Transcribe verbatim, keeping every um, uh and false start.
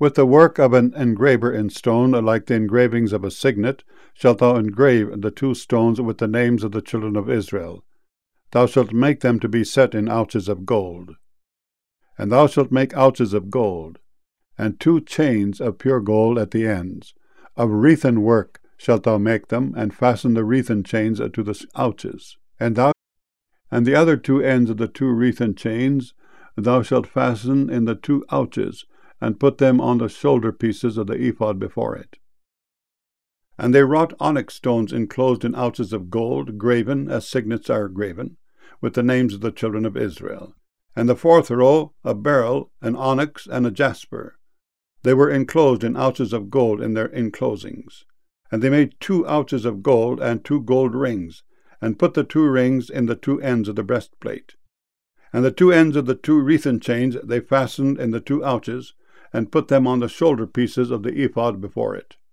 With the work of an engraver in stone, like the engravings of a signet, shalt thou engrave the two stones with the names of the children of Israel. Thou shalt make them to be set in ouches of gold. And thou shalt make ouches of gold, and two chains of pure gold at the ends. Of wreathen work shalt thou make them, and fasten the wreathen chains to the ouches. And thou and the other two ends of the two wreathen chains thou shalt fasten in the two ouches, and put them on the shoulder pieces of the ephod before it. And they wrought onyx stones enclosed in ouches of gold, graven as signets are graven, with the names of the children of Israel. And the fourth row, a beryl, an onyx, and a jasper. They were enclosed in ouches of gold in their enclosings. And they made two ouches of gold and two gold rings, and put the two rings in the two ends of the breastplate. And the two ends of the two wreathen chains they fastened in the two ouches, and put them on the shoulder pieces of the ephod before it.